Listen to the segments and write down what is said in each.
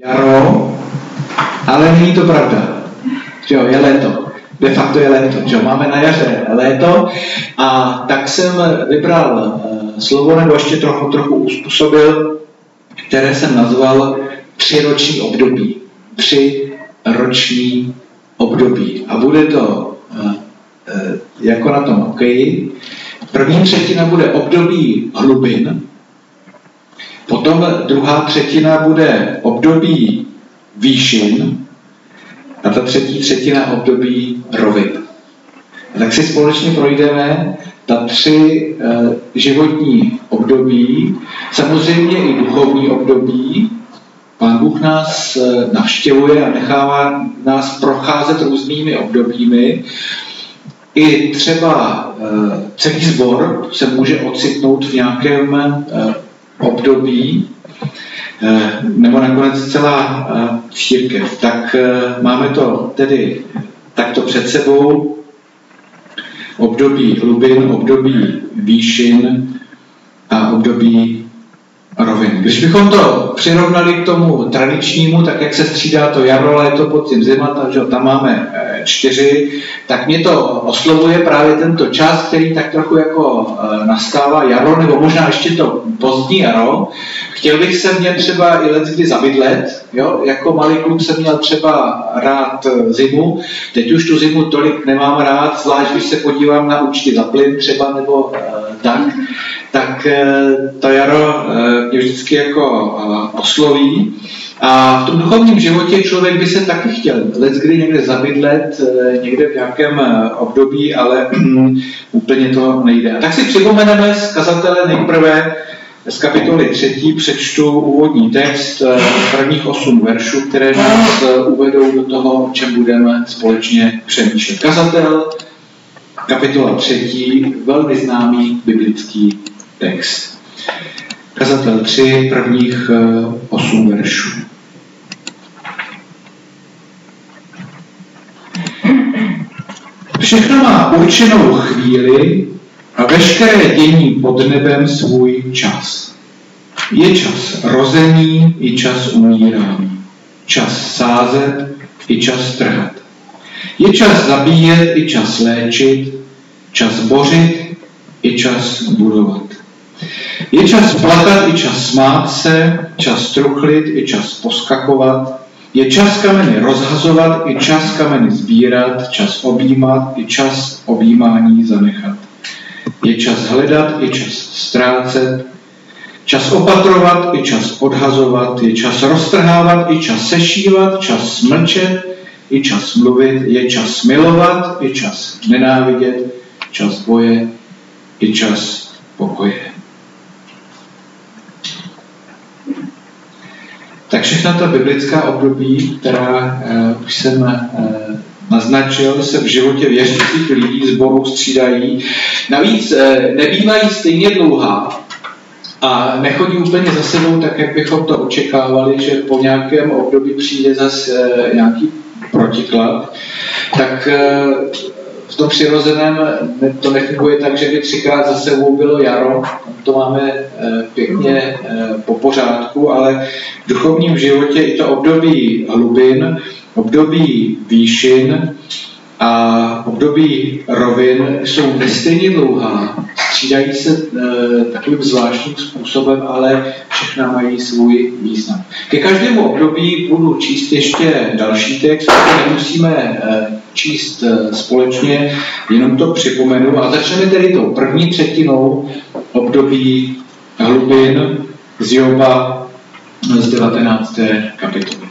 jaro, ale není to pravda. Jo, je léto. De facto je léto. Jo, máme na jaře léto a tak jsem vybral slovo, nebo ještě trochu uspůsobil, které jsem nazval 3 roční období. 3 roční období. A bude to jako na tom hokeji. První třetina bude období hlubin, potom druhá třetina bude období výšin a ta třetí třetina období rovin. A tak si společně projdeme ta 3 životní období, samozřejmě i duchovní období. Pán Bůh nás navštěvuje a nechává nás procházet různými obdobími. I třeba celý sbor se může ocitnout v nějakém období, nebo nakonec celá církev. Tak máme to tedy takto před sebou. Období hlubin, období výšin a období rovin. Když bychom to přirovnali k tomu tradičnímu, tak jak se střídá to jaro, léto, podzim, zima, takže tam máme 4, tak mě to oslovuje právě tento čas, který tak trochu jako nastává jaro, nebo možná ještě to pozdní jaro. Chtěl bych se mě třeba i leckdy zabydlet, jo? Jako malý kluk jsem měl třeba rád zimu, teď už tu zimu tolik nemám rád, zvlášť když se podívám na účty za plyn třeba, nebo tak to jaro mě vždycky jako osloví. A v tom duchovním životě člověk by se taky chtěl leckdy někde zabydlet, někde v nějakém období, ale úplně to nejde. A tak si připomeneme z kazatele nejprve z kapitoly 3, přečtu úvodní text, prvních 8 veršů, které nás uvedou do toho, o čem budeme společně přemýšlet. Kazatel, kapitola 3, velmi známý biblický text. Kazatel 3, prvních 8 veršů. Všechno má určenou chvíli a veškeré dění pod nebem svůj čas. Je čas rození i čas umírání. Čas sázet i čas trhat. Je čas zabíjet i čas léčit. Čas bořit i čas budovat. Je čas plakat i čas smát se, čas truchlit i čas poskakovat. Je čas kameny rozhazovat i čas kameny sbírat, čas objímat i čas objímání zanechat. Je čas hledat i čas ztrácet, čas opatrovat i čas odhazovat, je čas roztrhávat i čas sešívat, čas mlčet i čas mluvit, je čas milovat i čas nenávidět, čas boje i čas pokoje. Tak všechna ta biblická období, která už jsem naznačil, se v životě věřících lidí sborů střídají. Navíc nebývají stejně dlouhá a nechodí úplně za sebou tak, jak bychom to očekávali, že po nějakém období přijde zase nějaký protiklad. Tak v tom přirozeném to nefunguje tak, že by 3krát za sebou bylo jaro, to máme pěkně po pořádku, ale v duchovním životě i to období hlubin, období výšin a období rovin jsou nestejně dlouhá, střídají se takovým zvláštním způsobem, ale všechna mají svůj význam. Ke každému období budu číst ještě další text, který nemusíme číst společně, jenom to připomenu. A začneme tedy tou první třetinou období hlubin z Joba z 19. kapitoly.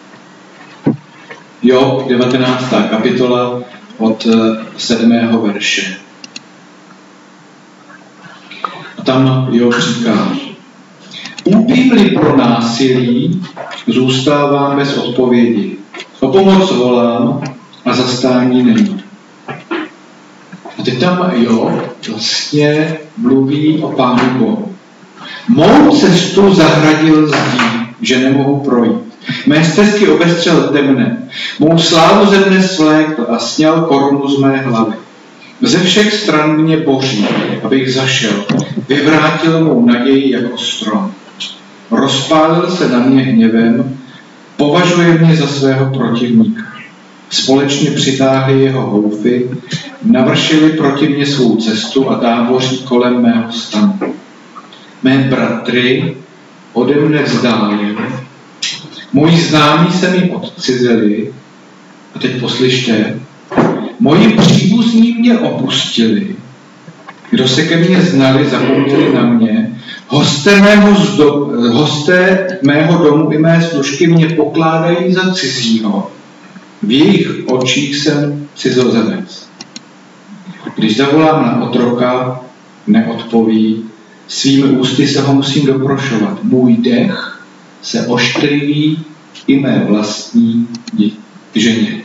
Job, 19. kapitola od 7. verše. A tam Job říká: Úpím-li pro násilí, zůstávám bez odpovědi. O pomoc volám a zastání není. A teď tam Job vlastně mluví o Pánu Bohu. Mou cestu zahradil zdí, že nemohu projít. Mé stezky obestřel temné. Mou slávu ze mne svlékl a sněl korunu z mé hlavy. Ze všech stran mě boří, abych zašel. Vyvrátil mou naději jako strom. Rozpálil se na mě hněvem Považuje mě za svého protivníka. Společně přitáhli jeho houfy, navršili proti mně svou cestu a táboří kolem mého stanu. Mé bratry ode mne vzdálili, moji známí se mi odcizeli, a teď poslyšte, moji příbuzní mě opustili, kdo se ke mně znali, zapomněli na mě, hosté mého domu i mé služky mě pokládají za cizího. V jejich očích jsem cizozemec. Když zavolám na otroka, neodpoví, svými ústy se ho musím doprošovat. Můj dech se oškliví i mé vlastní ženě.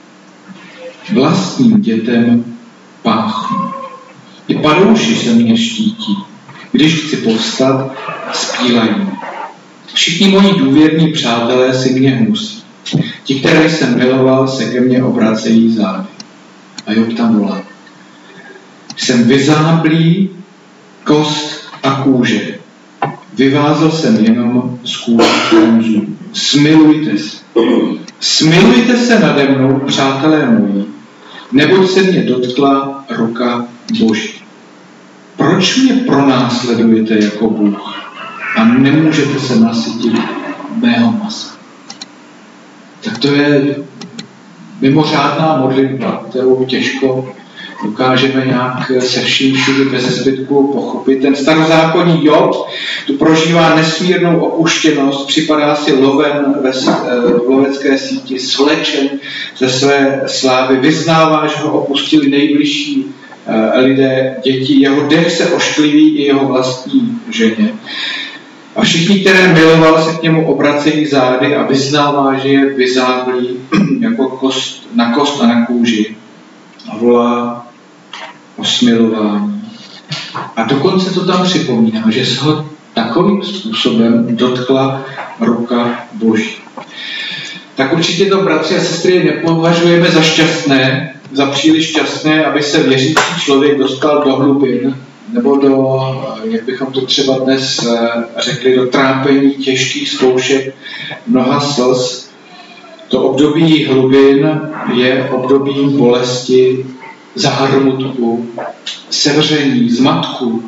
Vlastním dětem páchnu. I padouši se mě štítí. Když chci povstat, spílají. Všichni moji důvěrní přátelé si mě hnusí. Ti, které jsem miloval, se ke mně obracejí zády. A Job tam volá. Jsem vyzáblý, kost a kůže. Vyvázal jsem jenom z kůže konzů. Smilujte se. Smilujte se nade mnou, přátelé moji, neboť se mě dotkla ruka Boží. Proč mě pronásledujete jako Bůh a nemůžete se nasytit mého masa? Tak to je mimořádná modlitba, kterou těžko dokážeme nějak se vším všude bez zbytku pochopit. Ten starozákonní Job tu prožívá nesmírnou opuštěnost, připadá si loven v lovecké síti, svlečen ze své slávy, vyznává, že ho opustili nejbližší lidé, děti, jeho dech se oškliví i jeho vlastní ženě. A všichni, které miloval, se k němu obracejí zády a vyznává, že je vyzáblý jako kost a na kůži a volá o smilování. A dokonce to tam připomíná, že se ho takovým způsobem dotkla ruka Boží. Tak určitě to, bratři a sestry, nepovažujeme za šťastné, za příliš šťastné, aby se věřící člověk dostal do hlubin, nebo do, jak bychom to třeba dnes řekli, do trápení těžkých zkoušek, mnoha slz. To období hlubin je obdobím bolesti, zármutku, sevření, zmatku.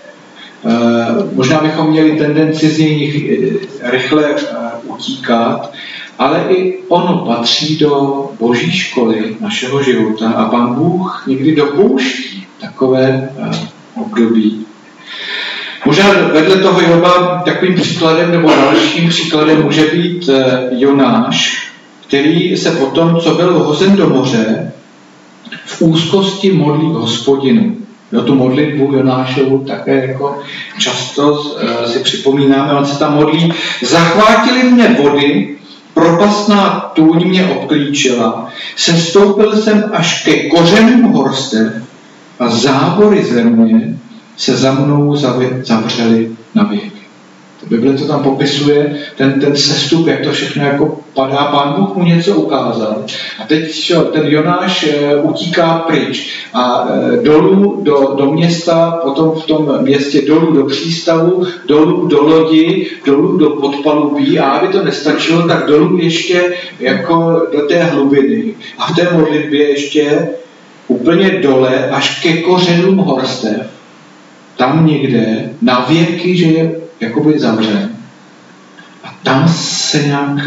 Možná bychom měli tendenci z nich rychle utíkat, ale i ono patří do Boží školy našeho života a Pán Bůh někdy dopouští takové období. Možná vedle toho Joba takovým příkladem nebo dalším příkladem může být Jonáš, který se potom, co byl hozen do moře, v úzkosti modlí k Hospodinu. No, tu modlitbu Jonášovu také jako často si připomínáme, on se tam modlí. Zachvátily mě vody, propastná tůň mě obklíčila, sestoupil jsem až ke kořenům horstev a zábory země se za mnou zavřely na věky. Bible to tam popisuje, ten sestup, jak to všechno jako padá, Pán Bůh mu něco ukázal. A teď ten Jonáš utíká pryč a dolů do města, potom v tom městě dolů do přístavu, dolů do lodi, dolů do podpalubí a aby to nestačilo, tak dolů ještě jako do té hlubiny. A v té modlitbě ještě úplně dole až ke kořenům horstev, tam někde na věky, že je jakoby zavřen. A tam se nějak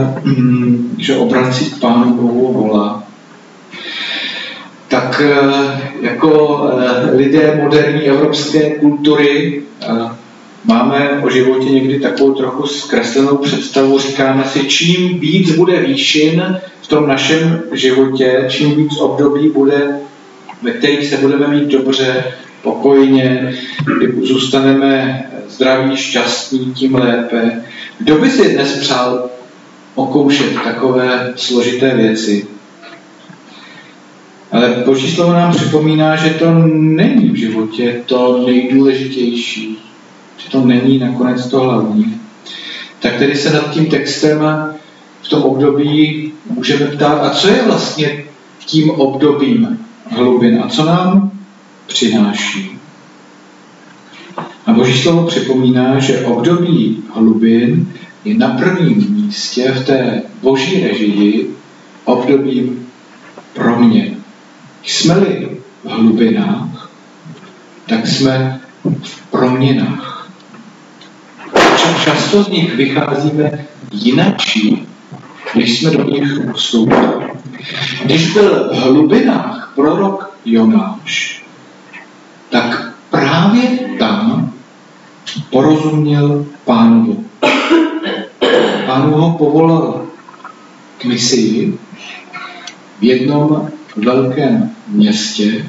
že obrací k Pánu Bohu volá. Tak jako lidé moderní evropské kultury máme o životě někdy takovou trochu zkreslenou představu. Říkáme si, čím víc bude výšin v tom našem životě, čím víc období bude, ve kterých se budeme mít dobře, pokojně, kdy zůstaneme zdraví, šťastní, tím lépe. Kdo by si dnes přál okoušet takové složité věci? Ale Boží slovo nám připomíná, že to není v životě to nejdůležitější, že to není nakonec to hlavní. Tak tedy se nad tím textem v tom období můžeme ptát, a co je vlastně tím obdobím hlubin a co nám přináší. A Boží slovo připomíná, že období hlubin je na prvním místě místě v té boží režii obdobím proměn. Jsme-li v hlubinách, tak jsme v proměnách. Často z nich vycházíme jinačí, než jsme do nich vstoupili. Když byl v hlubinách prorok Jonáš, tak právě tam porozuměl Pánovu. Pán ho povolal k misii v jednom velkém městě,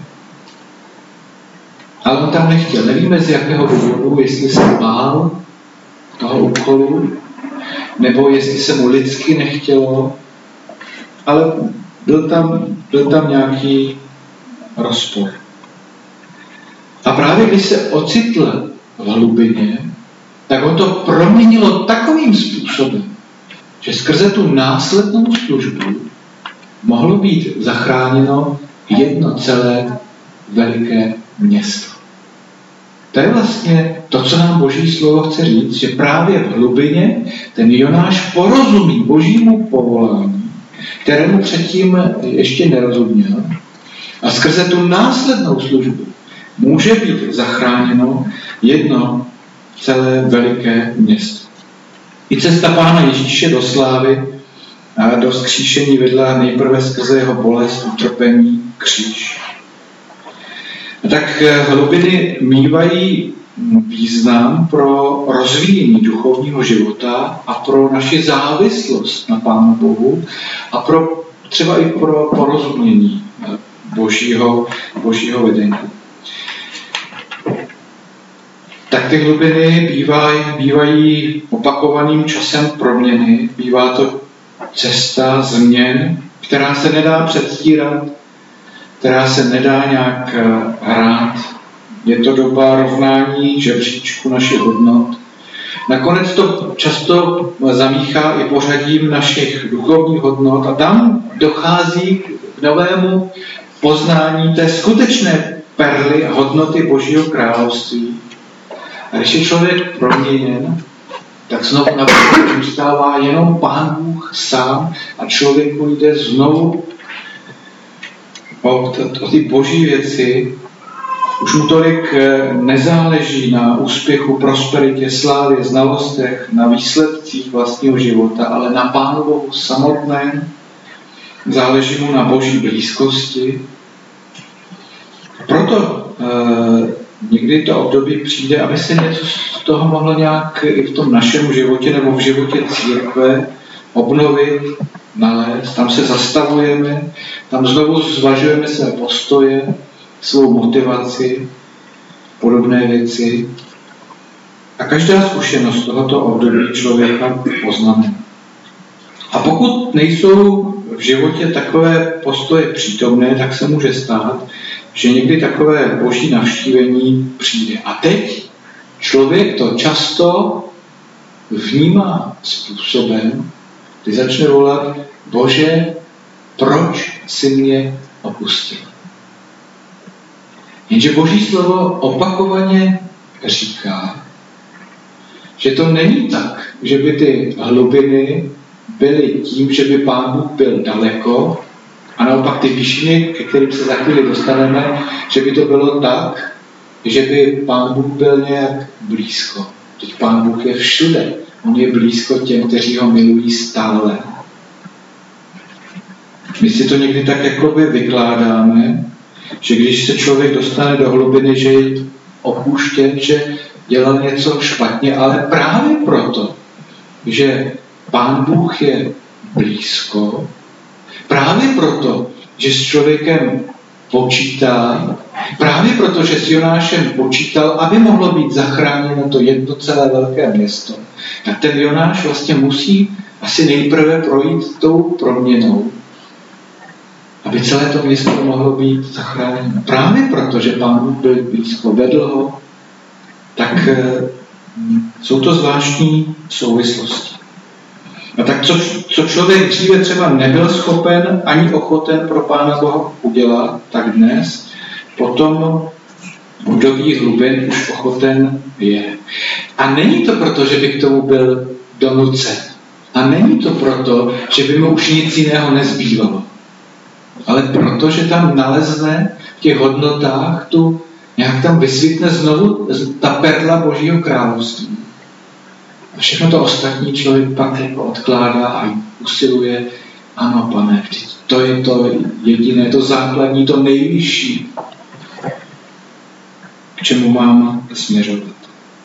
ale on tam nechtěl. Nevíme z jakého důvodu, jestli se bál toho úkolu, nebo jestli se mu lidsky nechtělo, ale byl tam nějaký rozpor. A právě když se ocitl v hlubině, tak ho to proměnilo takovým způsobem, že skrze tu následnou službu mohlo být zachráněno jedno celé veliké město. To je vlastně to, co nám Boží slovo chce říct, že právě v hlubině ten Jonáš porozumí Božímu povolání, kterému předtím ještě nerozuměl, a skrze tu následnou službu může být zachráněno jedno celé veliké město. I cesta Pána Ježíše do slávy a do vzkříšení vedla nejprve skrze jeho bolest, utrpení, kříž. A tak hlubiny mívají význam pro rozvíjení duchovního života a pro naši závislost na Pánu Bohu a třeba i pro porozumění božího vedení. Tak ty hlubiny bývají opakovaným časem proměny, bývá to cesta změn, která se nedá předstírat, která se nedá nějak hrát. Je to doba rovnání žebříčku našich hodnot. Nakonec to často zamíchá i pořadím našich duchovních hodnot a tam dochází k novému poznání té skutečné perly a hodnoty Božího království. A když je člověk proměněn, tak znovu na zůstává jenom Pán Bůh sám a člověku jde znovu o ty boží věci. Už mu tolik nezáleží na úspěchu, prosperitě, slávě, znalostech, na výsledcích vlastního života, ale na Pánu Bohu samotném. Záleží mu na boží blízkosti. Proto někdy to období přijde, aby se něco z toho mohlo nějak i v tom našem životě nebo v životě církve obnovit, nalézt. Tam se zastavujeme, tam znovu zvažujeme své postoje, svou motivaci, podobné věci. A každá zkušenost tohoto období člověka poznamená. A pokud nejsou v životě takové postoje přítomné, tak se může stát, že někdy takové boží navštívení přijde. A teď člověk to často vnímá způsobem, kdy začne volat: Bože, proč jsi mě opustil? Jenže Boží slovo opakovaně říká, že to není tak, že by ty hlubiny byly tím, že by Pán Bůh byl daleko, a naopak ty výšiny, ke kterým se za chvíli dostaneme, že by to bylo tak, že by Pán Bůh byl nějak blízko. Teď Pán Bůh je všude. On je blízko těm, kteří ho milují stále. My si to někdy tak jakoby vykládáme, že když se člověk dostane do hlubiny, že je opuštěn, že dělal něco špatně, ale právě proto, že Pán Bůh je blízko, právě proto, že s člověkem počítá, právě proto, že s Jonášem počítal, aby mohlo být zachráněno to jedno celé velké město, tak ten Jonáš vlastně musí asi nejprve projít tou proměnou, aby celé to město mohlo být zachráněno. Právě proto, že Pán Bůh byl blízko, vedl ho, tak jsou to zvláštní souvislosti. A tak co člověk dříve třeba nebyl schopen ani ochoten pro Pána Boha udělat, tak dnes potom období hlubin už ochoten je. A není to proto, že by k tomu byl donucen. A není to proto, že by mu už nic jiného nezbývalo, ale proto, že tam nalezne v těch hodnotách nějak tam vysvětne znovu ta perla Božího království. A všechno to ostatní člověk pak jako odkládá a usiluje, ano, Pane, to je to jediné, to základní, to nejvyšší, k čemu mám směřovat.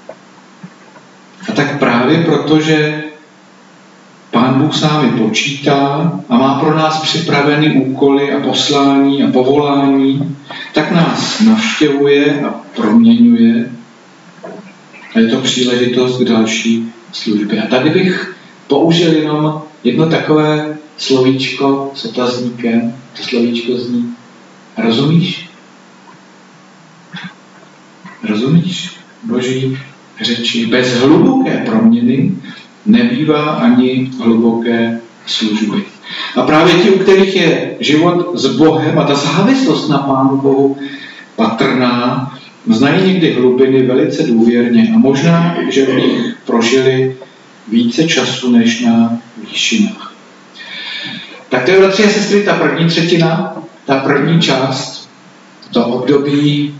A tak právě proto, že Pán Bůh s námi počítá a má pro nás připraveny úkoly a poslání a povolání, tak nás navštěvuje a proměňuje. A je to příležitost k další službě. A tady bych použil jenom jedno takové slovíčko s otazníkem. To slovíčko zní: rozumíš? Rozumíš Boží řeči? Bez hluboké proměny nebývá ani hluboké služby. A právě ti, u kterých je život s Bohem a ta závislost na Pánu Bohu patrná, znají někdy hlubiny velice důvěrně a možná, že v nich prožili více času než na výšinách. Tak to je, bratři a sestry, ta první třetina, ta první část, to období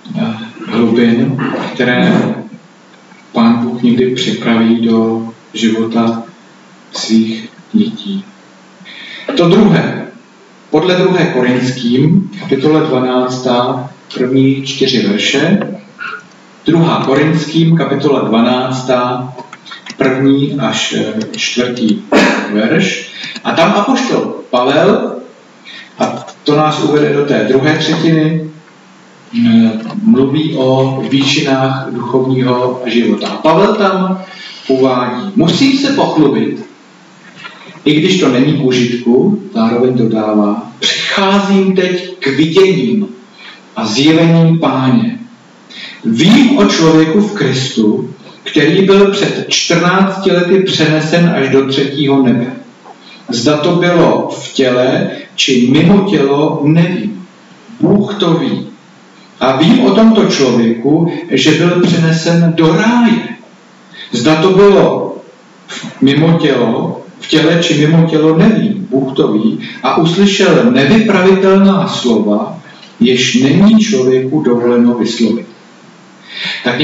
hlubin, které Pán Bůh někdy připraví do života svých dětí. To druhé, podle 2. Korinským, kapitole 12, první 4 verše, 2. Korinským, kapitola 12, první až 4. verš. A tam apoštol Pavel, a to nás uvede do té druhé třetiny, mluví o výšinách duchovního života. A Pavel tam uvádí: musím se pochlubit, i když to není k užitku, zároveň dodává, přicházím teď k viděním a zjevením Páně. Vím o člověku v Kristu, který byl před 14 lety přenesen až do 3. nebe. Zda to bylo v těle, či mimo tělo, nevím. Bůh to ví. A vím o tomto člověku, že byl přenesen do ráje. Zda to bylo mimo tělo, v těle či mimo tělo, nevím. Bůh to ví. A uslyšel nevypravitelná slova, jež není člověku dovoleno vyslovit. Tak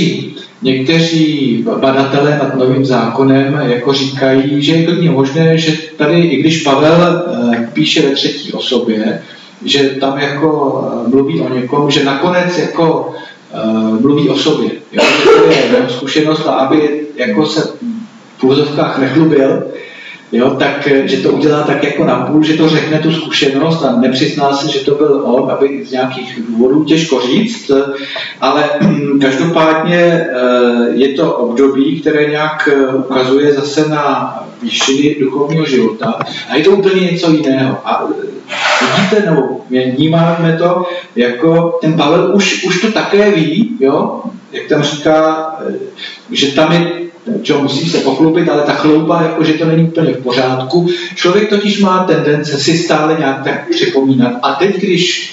někteří badatelé nad Novým zákonem jako říkají, že je klidně možné, že tady, i když Pavel píše ve třetí osobě, že tam jako mluví o někom, že nakonec jako mluví o sobě. Jo? Že to je jeho zkušenost, a aby jako se v úvozovkách nechlubil, jo? Tak, že to udělá tak jako napůl, že to řekne tu zkušenost a nepřizná se, že to byl on, aby z nějakých důvodů, těžko říct, ale každopádně je to období, které nějak ukazuje zase na výšiny duchovního života a je to úplně něco jiného. A vidíte, nebo vnímáme to, jako ten Pavel už to také ví, jo? Jak tam říká, že tam je, čo musí se pochlubit, ale ta chlouba, jako že to není úplně v pořádku. Člověk totiž má tendence si stále nějak tak připomínat. A teď, když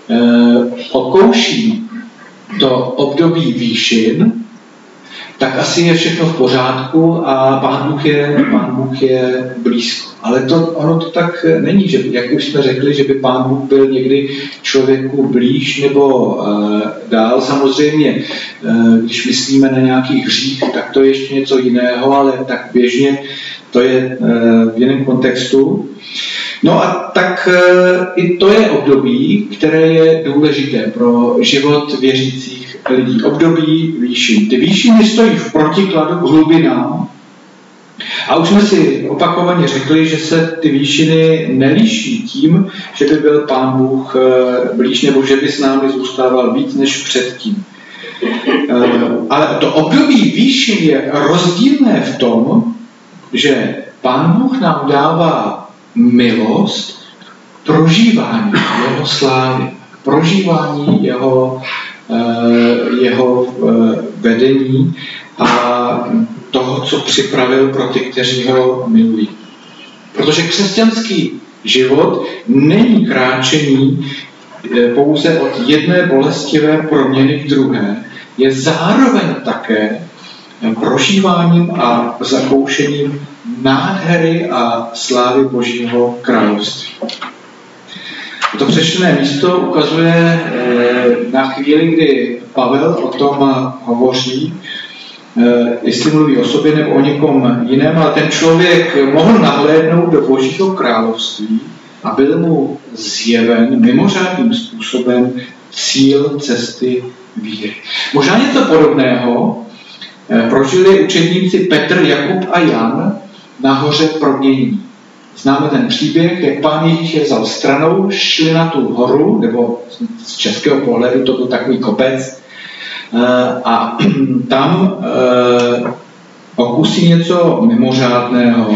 okouší to období výšin, tak asi je všechno v pořádku a Pán Bůh je blízko. Ale ono to tak není, že, jak už jsme řekli, že by Pán Bůh byl někdy člověku blíž nebo dál. Samozřejmě, když myslíme na nějaký hřích, tak to je ještě něco jiného, ale tak běžně to je v jiném kontextu. No a tak i to je období, které je důležité pro život věřících lidí. Období výšin. Ty výšiny stojí v protikladu k hlubinám. A už jsme si opakovaně řekli, že se ty výšiny neliší tím, že by byl Pán Bůh blíž, nebo že by s námi zůstával víc než předtím. Ale to období výšin je rozdílné v tom, že Pán Bůh nám dává milost, prožívání jeho slávy, prožívání jeho vedení a toho, co připravil pro ty, kteří ho milují. Protože křesťanský život není kráčení pouze od jedné bolestivé proměny k druhé, je zároveň také prožíváním a zakoušením nádhery a slávy Božího království. To přečtené místo ukazuje na chvíli, kdy Pavel o tom hovoří, jestli mluví o sobě nebo o někom jiném, ale ten člověk mohl nahlédnout do Božího království a byl mu zjeven mimořádným způsobem cíl cesty víry. Možná něco podobného prožili učedníci Petr, Jakub a Jan na hoře Proměnění. Známe ten příběh, jak Pán Ježíš je vzal stranou, šli na tu horu, nebo z českého pohledu to byl takový kopec, a tam okusí něco mimořádného.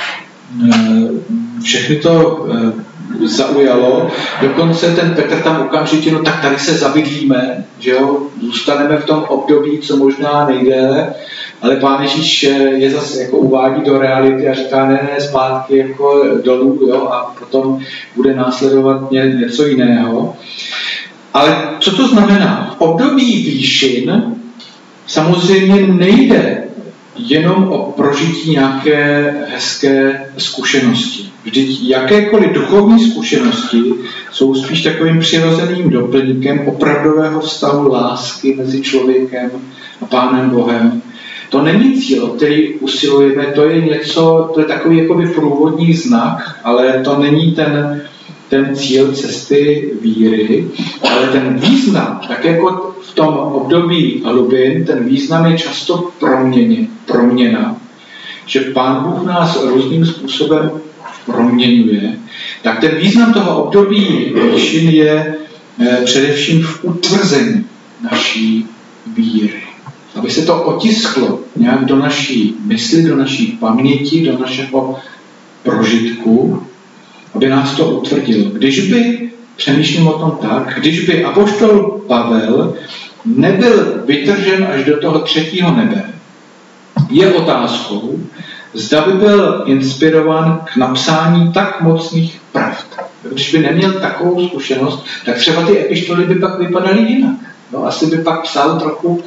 Všechny to zaujalo. Dokonce ten Petr tam okamžitě, no tak tady se zabydlíme, že jo, zůstaneme v tom období, co možná nejdéle, ale Pán Ježíš je zase jako uvádí do reality a říká, ne, zpátky jako dolů, jo, a potom bude následovat něco jiného. Ale co to znamená? V období výšin samozřejmě nejde jenom o prožití nějaké hezké zkušenosti. Vždyť jakékoliv duchovní zkušenosti jsou spíš takovým přirozeným doplňkem opravdového vztahu lásky mezi člověkem a Pánem Bohem. To není cíl, o který usilujeme, to je něco, to je takový jakoby průvodní znak, ale to není ten cíl cesty víry, ale ten význam, tak jako v tom období hlubin, ten význam je často proměna, že Pán Bůh nás různým způsobem proměňuje, tak ten význam toho období výšin je především v utvrzení naší víry. Aby se to otisklo nějak do naší mysli, do naší paměti, do našeho prožitku, aby nás to utvrdilo. Přemýšlím o tom tak, když by apoštol Pavel nebyl vytržen až do toho 3. nebe, je otázkou, zda by byl inspirován k napsání tak mocných pravd. Když by neměl takovou zkušenost, tak třeba ty epištoly by pak vypadaly jinak. No, asi by pak psal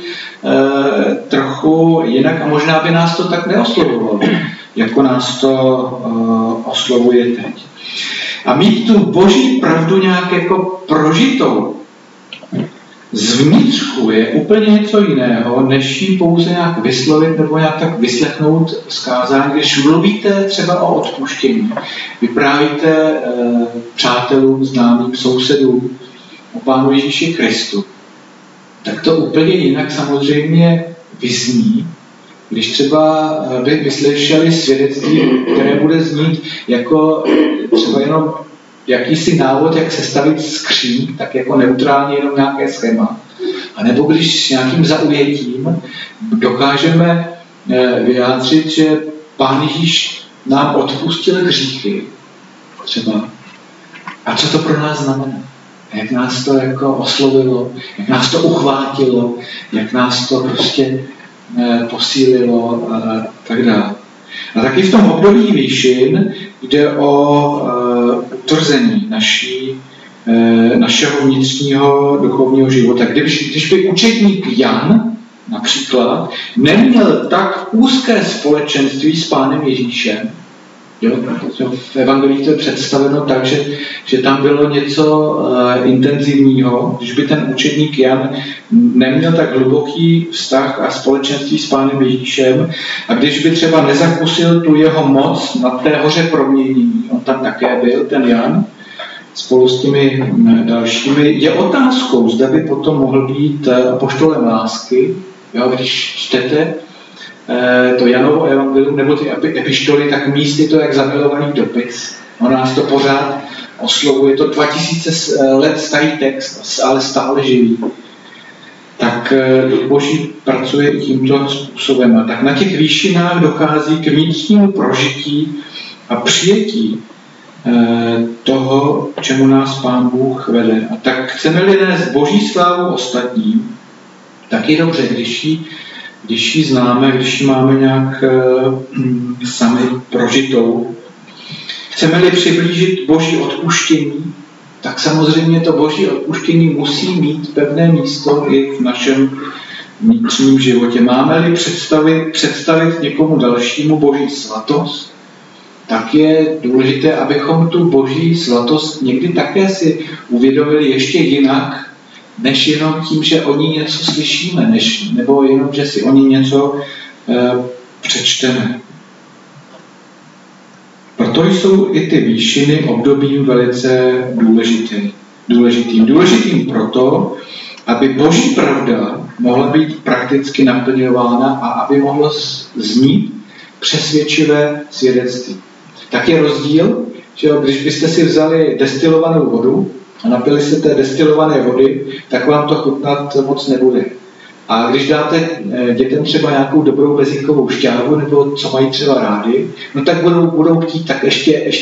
trochu jinak a možná by nás to tak neoslovovalo, jako nás to oslovuje teď. A mít tu Boží pravdu nějak jako prožitou zvnitřku je úplně něco jiného, než ji pouze nějak vyslovit nebo nějak tak vyslechnout vzkázání. Když mluvíte třeba o odpuštění, vyprávíte přátelům, známým, sousedům o Pánu Ježíši Kristu, tak to úplně jinak samozřejmě vyzní, když třeba by vyslyšeli svědectví, které bude znít jako třeba jenom jakýsi návod, jak sestavit skříň, tak jako neutrálně jenom nějaké schéma. A nebo když s nějakým zaujetím dokážeme vyjádřit, že Pán Ježíš nám odpustil hříchy třeba. A co to pro nás znamená? Jak nás to jako oslovilo, jak nás to uchvátilo, jak nás to prostě posílilo a tak dále. A taky v tom období výšin jde o utvrzení našeho vnitřního duchovního života. Když by učedník Jan například neměl tak úzké společenství s Pánem Ježíšem, jo, v evangelích to je představeno tak, že tam bylo něco intenzivního, když by ten učedník Jan neměl tak hluboký vztah a společenství s Pánem Ježíšem a když by třeba nezakusil tu jeho moc na té hoře Proměnění, on tam také byl, ten Jan, spolu s těmi dalšími, je otázkou, zda by potom mohl být apoštolem lásky, jo, když čtete to Janovo evangelium nebo ty epištoly, tak místy to jak zamilovaný dopis. On nás to pořád oslovuje. To 2000 let starý text, ale stále živý. Tak Boží pracuje i tímto způsobem. A tak na těch výšinách dochází k vnitřnímu prožití a přijetí toho, čemu nás Pán Bůh vede. A tak chceme-li nést Boží slávu ostatním, tak je dobře, když ji známe, když ji máme nějak sami prožitou. Chceme-li přiblížit Boží odpuštění, tak samozřejmě to Boží odpuštění musí mít pevné místo i v našem vnitřním životě. Máme-li představit někomu dalšímu Boží svatost, tak je důležité, abychom tu Boží svatost někdy také si uvědomili ještě jinak, než jenom tím, že o ní něco slyšíme, nebo jenom, že si o ní něco přečteme. Proto jsou i ty výšiny obdobím velice důležitým. Důležitým proto, aby Boží pravda mohla být prakticky naplňována a aby mohlo znít přesvědčivé svědectví. Tak je rozdíl, že když byste si vzali destilovanou vodu a napili se té destilované vody, tak vám to chutnat moc nebude. A když dáte dětem třeba nějakou dobrou bezínkovou šťávu, nebo co mají třeba rádi, no tak budou chtít, tak ještě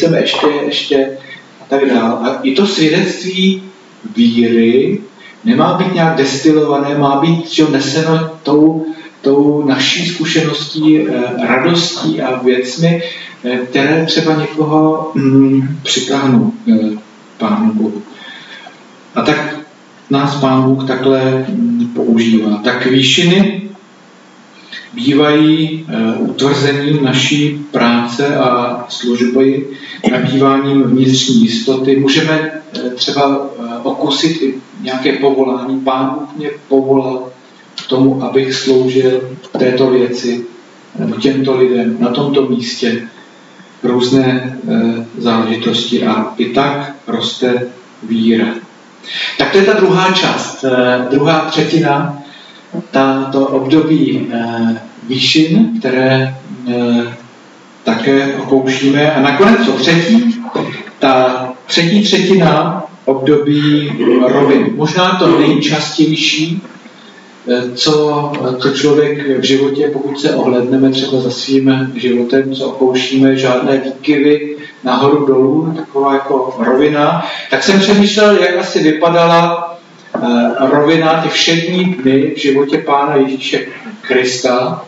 a tak dále. A i to svědectví víry nemá být nějak destilované, má být neseno tou naší zkušeností, radostí a věcmi, které třeba někoho přitáhnou Pánu Bohu. A tak nás Pán Bůh takhle používá. Tak výšiny bývají utvrzením naší práce a služby, nabýváním vnitřní jistoty. Můžeme třeba okusit i nějaké povolání. Pán Bůh mě povolal k tomu, abych sloužil této věci, nebo těmto lidem na tomto místě, různé záležitosti a i tak roste víra. Tak to je ta druhá část, druhá třetina, to období výšin, které také okoušíme. A nakonec to ta třetí třetina období rovin. Možná to nejčastější, co člověk v životě, pokud se ohledneme třeba za svým životem, co okoušíme, žádné výkyvy nahoru dolů, taková jako rovina, tak jsem přemýšlel, jak asi vypadala rovina těch všední dny v životě Pána Ježíše Krista,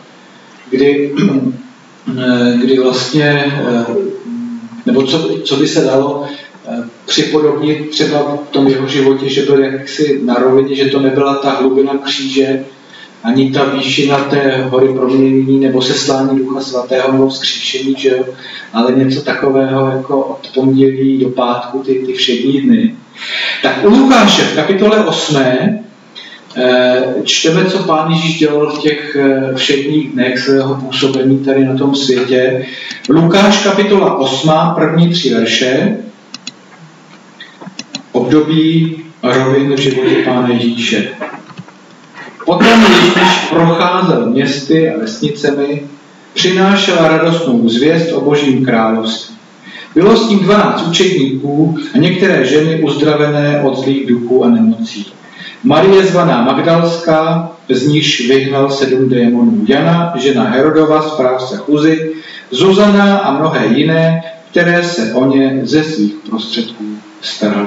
kdy vlastně, nebo co by se dalo připodobnit třeba v tom jeho životě, že byl jaksi na rovině, že to nebyla ta hlubina kříže, ani ta výšina té hory proměnění nebo seslání Ducha Svatého nebo vzkříšení, že jo? Ale něco takového jako od pondělí do pátku, ty všední dny. Tak u Lukáše v kapitole 8 čteme, co Pán Ježíš dělal v těch všedních dnech svého působení tady na tom světě. Lukáš kapitola 8, první 3 verše, období rovin v životě Pána Ježíše. Potom Ježíš procházel městy a vesnicemi, přinášel radostnou zvěst o Božím království. Bylo s ním 12 učedníků a některé ženy uzdravené od zlých duchů a nemocí. Marie zvaná Magdalská, z níž vyhnal 7 démonů. Jana, žena Herodova, správce Chuzy, Zuzana a mnohé jiné, které se o ně ze svých prostředků starali.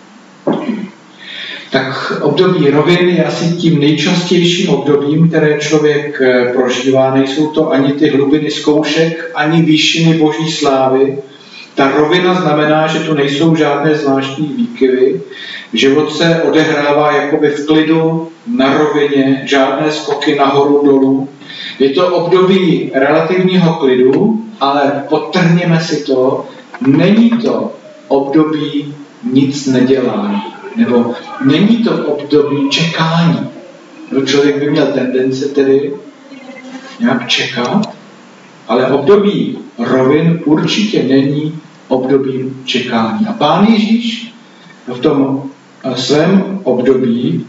Tak období rovin je asi tím nejčastějším obdobím, které člověk prožívá. Nejsou to ani ty hlubiny zkoušek, ani výšiny Boží slávy. Ta rovina znamená, že tu nejsou žádné zvláštní výkyvy. Život se odehrává jakoby v klidu, na rovině, žádné skoky nahoru dolů. Je to období relativního klidu, ale podtrhněme si to, není to období nic nedělání. Nebo není to období čekání. Člověk by měl tendence tedy nějak čekat, ale období rovin určitě není obdobím čekání. A Pán Ježíš v tom svém období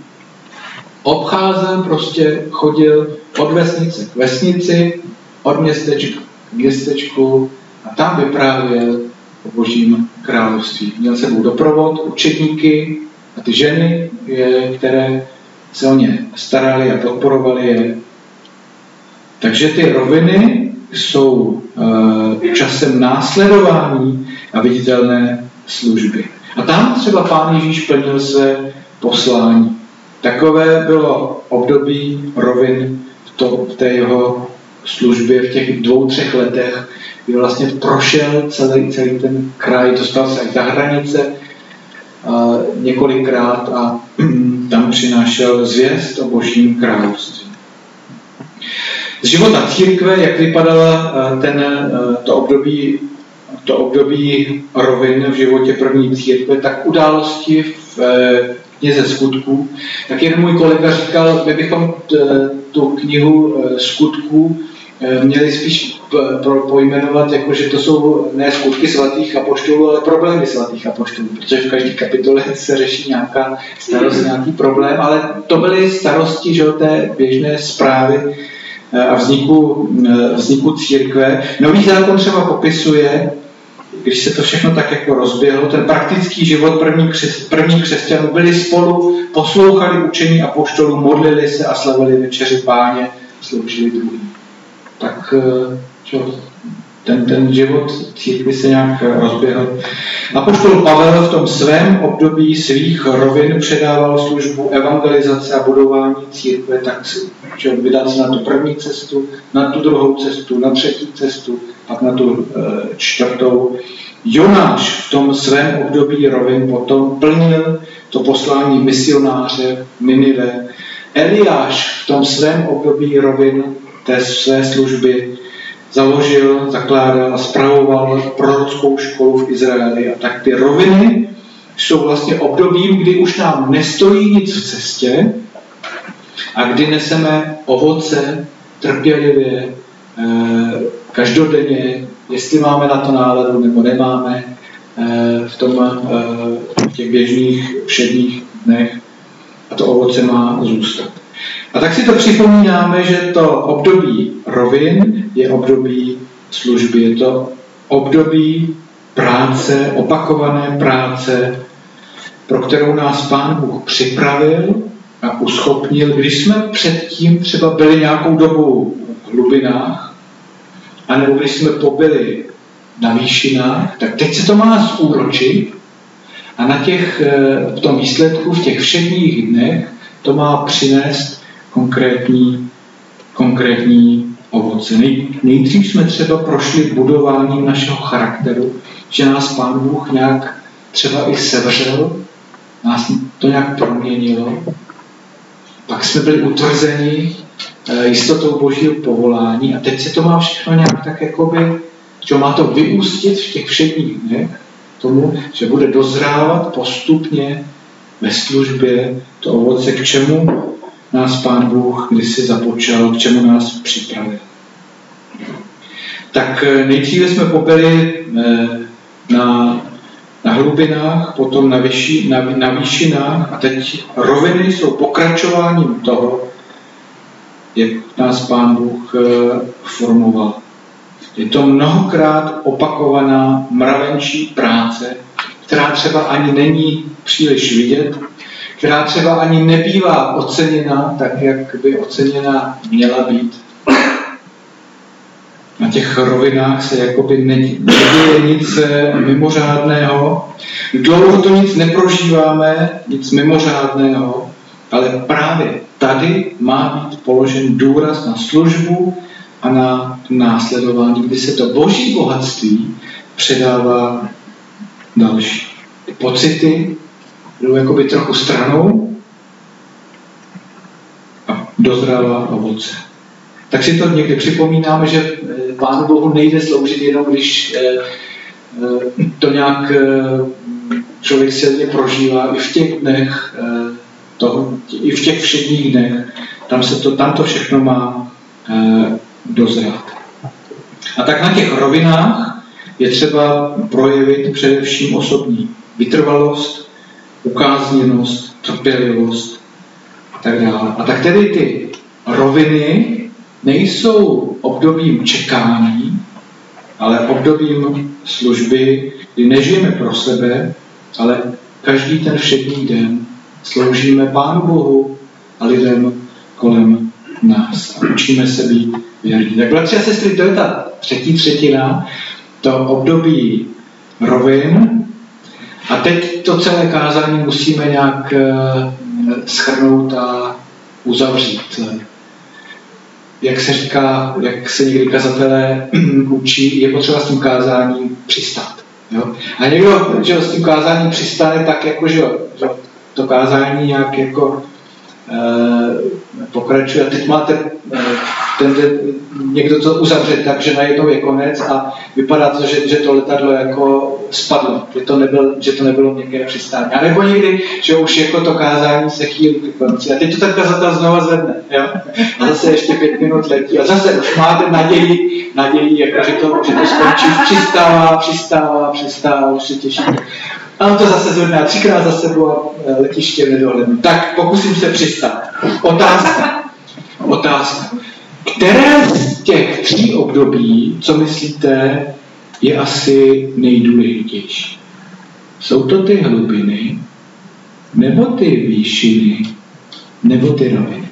chodil od vesnice k vesnici, od městečka k městečku a tam vyprávěl o Božím království. Měl sebou doprovod, učedníky a ty ženy, které se o ně starali a podporovali je. Takže ty roviny jsou časem následování a viditelné služby. A tam třeba Pán Ježíš plnil své poslání. Takové bylo období rovin v té jeho službě v těch 2-3 letech, kdy vlastně prošel celý ten kraj, dostal se až za hranice několikrát a tam přinášel zvěst o Božím království. Z života církve, jak vypadala to období rovin v životě první církve, tak události v knize Skutků. Tak jeden můj kolega říkal, my bychom tu knihu Skutků měli spíš pojmenovat, jako že to jsou ne skutky svatých apoštolů, ale problémy svatých apoštolů, protože v každé kapitole se řeší nějaká starost, nějaký problém, ale to byly starosti, že, té běžné zprávy a vzniku církve. Nový zákon třeba popisuje, když se to všechno tak jako rozběhlo, ten praktický život prvních křesťanů, byli spolu, poslouchali učení apoštolů, modlili se a slavili večeři Páně, sloužili druhým. Tak ten život církvi se nějak rozběhl. Apoštol Pavel v tom svém období svých rovin předával službu evangelizace a budování církve, tak vydal se na tu první cestu, na tu druhou cestu, na třetí cestu, pak na tu čtvrtou. Jonáš v tom svém období rovin potom plnil to poslání misionáře Ninive. Eliáš v tom svém období rovin té své služby založil, zakládal a spravoval prorockou školu v Izraeli. A tak ty roviny jsou vlastně obdobím, kdy už nám nestojí nic v cestě a kdy neseme ovoce trpělivě, každodenně, jestli máme na to náladu nebo nemáme, v těch běžných všedních dnech, a to ovoce má zůstat. A tak si to připomínáme, že to období rovin je období služby, je to období práce, opakované práce, pro kterou nás Pán Bůh připravil a uschopnil. Když jsme předtím třeba byli nějakou dobu v hlubinách, anebo když jsme pobyli na výšinách, tak teď se to má zúročit a v tom výsledku, v těch všedních dnech, to má přinést konkrétní ovoce. Nejdřív jsme třeba prošli budováním našeho charakteru, že nás Pán Bůh nějak třeba i sevřel, nás to nějak proměnilo. Pak jsme byli utvrzeni jistotou Božího povolání a teď se to má všechno nějak tak jakoby, že má to vyústit v těch všedních dnech tomu, že bude dozrávat postupně ve službě to ovoce, k čemu nás Pán Bůh kdysi započal, k čemu nás připravil. Tak nejdříve jsme pobyli na hlubinách, potom na výšinách a teď roviny jsou pokračováním toho, jak nás Pán Bůh formoval. Je to mnohokrát opakovaná mravenčí práce, která třeba ani není příliš vidět, která třeba ani nebývá oceněna tak, jak by oceněna měla být. Na těch rovinách se jakoby neděje nic mimořádného. Dlouho to nic neprožíváme, nic mimořádného, ale právě tady má být položen důraz na službu a na následování, kdy se to boží bohatství předává další. Ty pocity jdou jakoby trochu stranou a dozrává ovoce. Tak si to někdy připomínáme, že Pánu Bohu nejde sloužit jenom, když to nějak člověk silně prožívá i v těch dnech, i v těch všedních dnech. Tam to všechno má dozrát. A tak na těch rovinách je třeba projevit především osobní vytrvalost, ukázněnost, trpělivost a tak dále. A tak tedy ty roviny nejsou obdobím čekání, ale obdobím služby, kdy nežijeme pro sebe, ale každý ten všední den sloužíme Pánu Bohu a lidem kolem nás a učíme se být věrní. Tak bratři a sestry, to je ta třetí třetina, to období rovin. A teď to celé kázání musíme nějak shrnout a uzavřít. Jak se říká, jak se někdy kazatelé učí, je potřeba s tím kázáním přistát. Jo? A někdo, že s tím kázáním přistane, tak jako, že to kázání nějak jako pokračuje. Teď máte někdo to uzavře tak, že najednou je konec a vypadá to, že to letadlo jako spadlo, že to nebylo měkké přistání. A nebo někdy, že už jako to kázání se chýlí k konci. A teď to tak kazatel znova zvedne. Jo? A zase ještě 5 minut letí. A zase už máte naději jako, že to skončí. Přistává, už se těšíte. A on to zase zvedne a 3krát za sebou a letiště nedohlednu. Tak pokusím se přistát. Otázka. Které z těch 3 období, co myslíte, je asi nejdůležitější? Jsou to ty hlubiny, nebo ty výšiny, nebo ty roviny?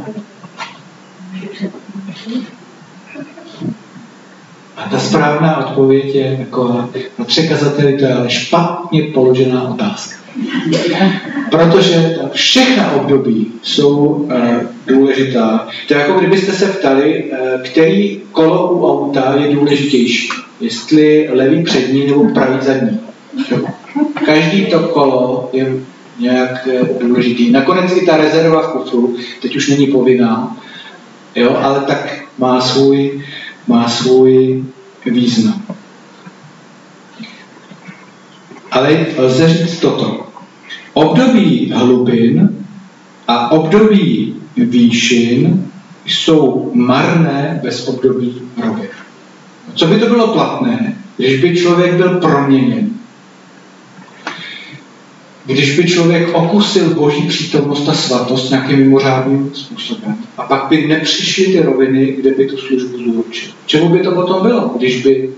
A ta správná odpověď je taková, na 3 kazateli to je ale špatně položená otázka. Protože všechna období jsou důležitá. To je jako kdybyste se ptali, který kolo u auta je důležitější. Jestli levý přední nebo pravý zadní. Každý to kolo je nějak důležitý. Nakonec i ta rezerva v kufru, teď už není povinná, jo, ale tak má svůj význam. Ale lze říct toto. Období hlubin a období výšin jsou marné bez období rovin. Co by to bylo platné, když by člověk byl proměněn? Když by člověk okusil Boží přítomnost a svatost nějakým mimořádným způsobem a pak by nepřišly ty roviny, kde by tu službu zúročil. Čemu by to potom bylo, když by...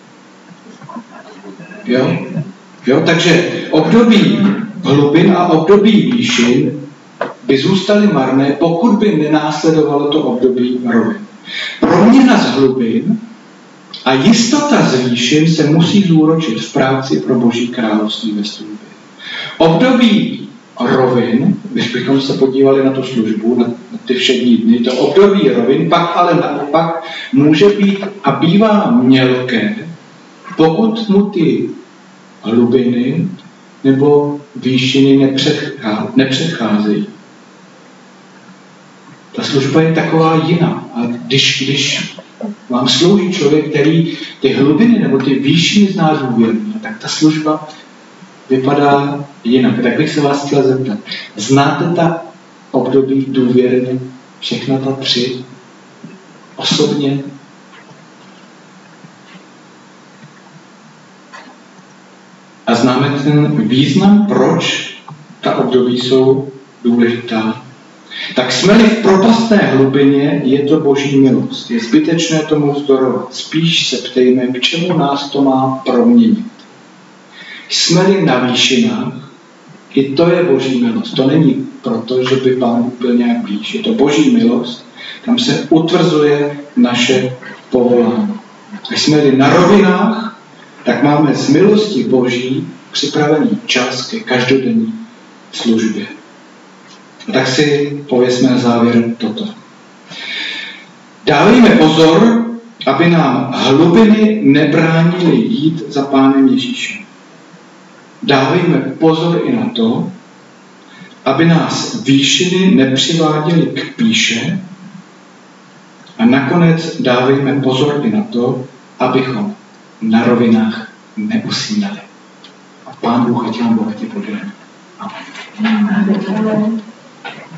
Jo? Takže období hlubin a období výšin by zůstaly marné, pokud by nenásledovalo to období rovin. Proměna z hlubin a jistota z výšin se musí zúročit v práci pro Boží království ve službě. Období rovin, když bychom se podívali na tu službu, na ty všední dny, to období rovin pak ale naopak může být a bývá mělké, pokud mu ty hlubiny nebo výšiny nepředcházejí. Ta služba je taková jiná. A když vám slouží člověk, který ty hlubiny nebo ty výšiny zná důvěrně, tak ta služba vypadá jinak. Tak bych se vás chtěl zeptat. Znáte ta období důvěrně? Všechna ta 3? Osobně? A známe ten význam, proč ta období jsou důležitá? Tak jsme-li v propastné hlubině, je to Boží milost. Je zbytečné tomu vzdorovat. Spíš se ptejme, k čemu nás to má proměnit. Jsme-li na výšinách, i to je Boží milost. To není proto, že by Pán Bůh byl nějak blíž. Je to Boží milost, tam se utvrzuje naše povolání. Když jsme-li na rovinách, tak máme z milosti Boží připravený čas ke každodenní službě. A tak si pověsme na závěr toto. Dávejme pozor, aby nám hlubiny nebránily jít za Pánem Ježíšem. Dávejme pozor i na to, aby nás výšiny nepřiváděly k pýše, a nakonec dávejme pozor i na to, abychom na rovinách neusínali. A Pán Bůh ať vám bohatě požehná. Amen.